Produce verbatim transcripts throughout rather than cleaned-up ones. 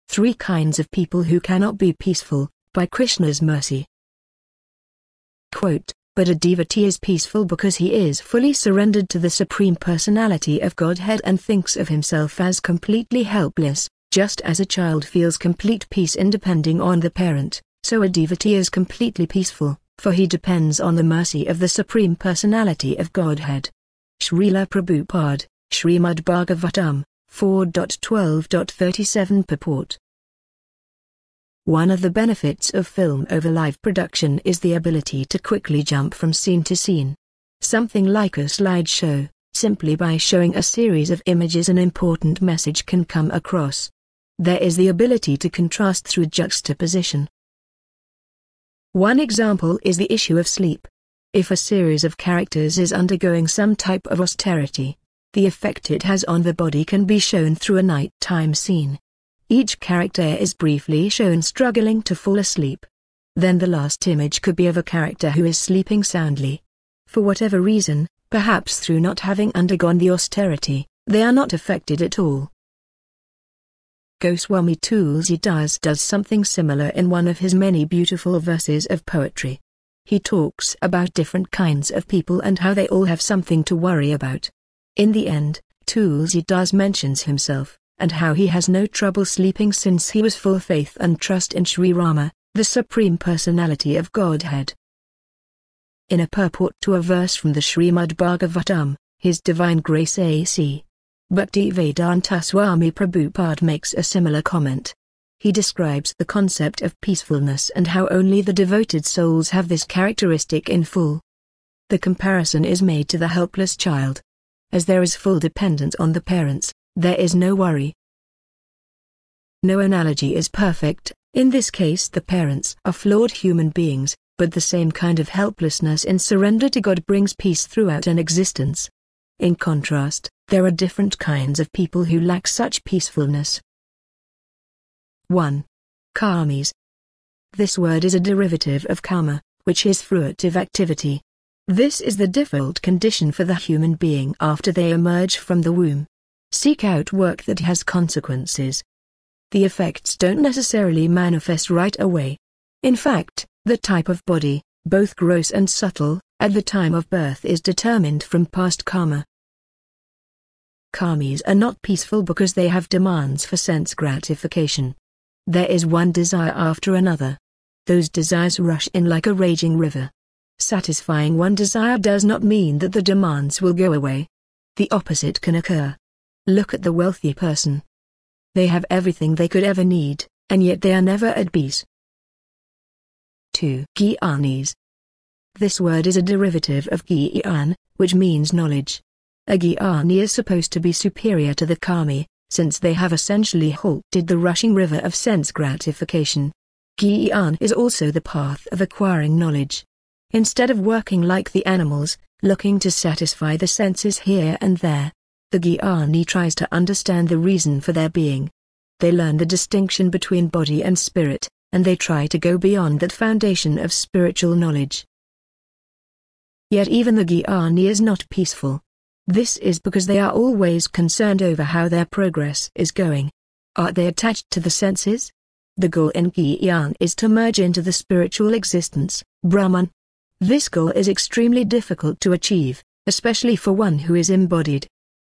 Three Kinds of People Who Cannot Be Peaceful, by Krishna's Mercy. Quote, but a devotee is peaceful because he is fully surrendered to the Supreme Personality of Godhead and thinks of himself as completely helpless, just as a child feels complete peace in depending on the parent, so a devotee is completely peaceful, for he depends on the mercy of the Supreme Personality of Godhead. Srila Prabhupada, Srimad Bhagavatam, four twelve thirty-seven Purport. One of the benefits of film over live production is the ability to quickly jump from scene to scene. Something like a slideshow, simply by showing a series of images an important message can come across. There is the ability to contrast through juxtaposition. One example is the issue of sleep. If a series of characters is undergoing some type of austerity, the effect it has on the body can be shown through a nighttime scene. Each character is briefly shown struggling to fall asleep. Then the last image could be of a character who is sleeping soundly. For whatever reason, perhaps through not having undergone the austerity, they are not affected at all. Goswami Tulsidas does something similar in one of his many beautiful verses of poetry. He talks about different kinds of people and how they all have something to worry about. In the end, Tulsidas mentions himself, and how he has no trouble sleeping since he was full of faith and trust in Sri Rama, the Supreme Personality of Godhead. In a purport to a verse from the Srimad Bhagavatam, His Divine Grace A C Bhaktivedanta Swami Prabhupada makes a similar comment. He describes the concept of peacefulness and how only the devoted souls have this characteristic in full. The comparison is made to the helpless child. As there is full dependence on the parents, there is no worry. No analogy is perfect. In this case the parents are flawed human beings, but the same kind of helplessness in surrender to God brings peace throughout an existence. In contrast, there are different kinds of people who lack such peacefulness. one. Kamis. This word is a derivative of karma, which is fruitive activity. This is the default condition for the human being after they emerge from the womb. Seek out work that has consequences. The effects don't necessarily manifest right away. In fact, the type of body, both gross and subtle, at the time of birth is determined from past karma. Kamis are not peaceful because they have demands for sense gratification. There is one desire after another. Those desires rush in like a raging river. Satisfying one desire does not mean that the demands will go away. The opposite can occur. Look at the wealthy person. They have everything they could ever need, and yet they are never at peace. two. Gyanis. This word is a derivative of Gyan, which means knowledge. A Gyani is supposed to be superior to the Kami, since they have essentially halted the rushing river of sense gratification. Gyan is also the path of acquiring knowledge. Instead of working like the animals, looking to satisfy the senses here and there, the Gyani tries to understand the reason for their being. They learn the distinction between body and spirit, and they try to go beyond that foundation of spiritual knowledge. Yet even the Gyani is not peaceful. This is because they are always concerned over how their progress is going. Are they attached to the senses? The goal in Gyan is to merge into the spiritual existence, Brahman. This goal is extremely difficult to achieve, especially for one who is embodied.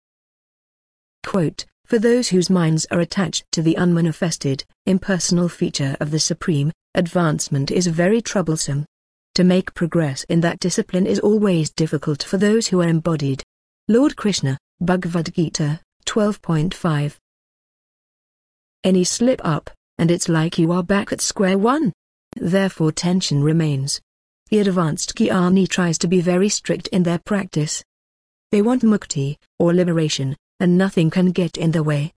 Quote, for those whose minds are attached to the unmanifested, impersonal feature of the Supreme, advancement is very troublesome. To make progress in that discipline is always difficult for those who are embodied. Lord Krishna, Bhagavad Gita, twelve point five. Any slip up, and it's like you are back at square one. Therefore tension remains. The advanced Gyani tries to be very strict in their practice. They want mukti, or liberation, and nothing can get in the way.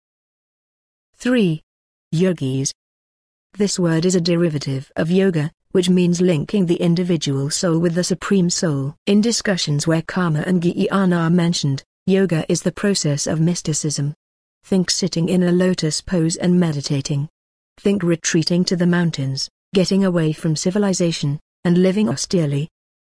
three. Yogis. This word is a derivative of yoga, which means linking the individual soul with the Supreme Soul. In discussions where karma and jnana are mentioned, yoga is the process of mysticism. Think sitting in a lotus pose and meditating. Think retreating to the mountains, getting away from civilization, and living austerely.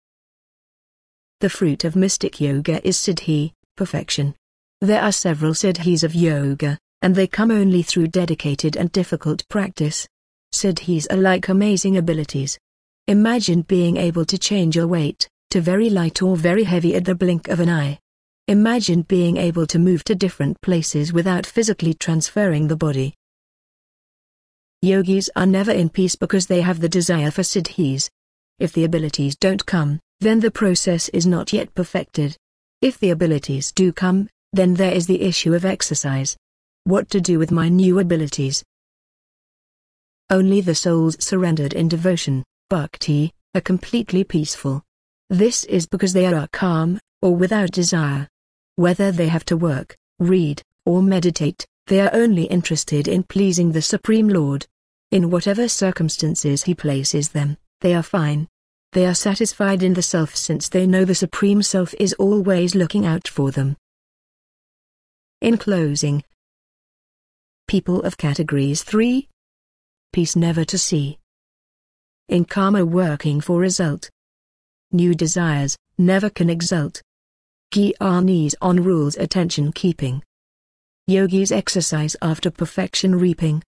The fruit of mystic yoga is siddhi, perfection. There are several siddhis of yoga, and they come only through dedicated and difficult practice. Siddhis are like amazing abilities. Imagine being able to change your weight to very light or very heavy at the blink of an eye. Imagine being able to move to different places without physically transferring the body. Yogis are never in peace because they have the desire for siddhis. If the abilities don't come, then the process is not yet perfected. If the abilities do come, then there is the issue of exercise. What to do with my new abilities? Only the souls surrendered in devotion, bhakti, are completely peaceful. This is because they are calm, or without desire. Whether they have to work, read, or meditate, they are only interested in pleasing the Supreme Lord. In whatever circumstances He places them, they are fine. They are satisfied in the Self since they know the Supreme Self is always looking out for them. In closing, people of categories three. Peace never to see. In karma working for result. New desires, never can exult. Jnanis on rules attention keeping. Yogis exercise after perfection reaping.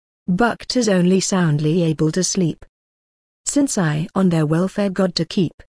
Bhaktas only soundly able to sleep. Since I on their welfare God to keep.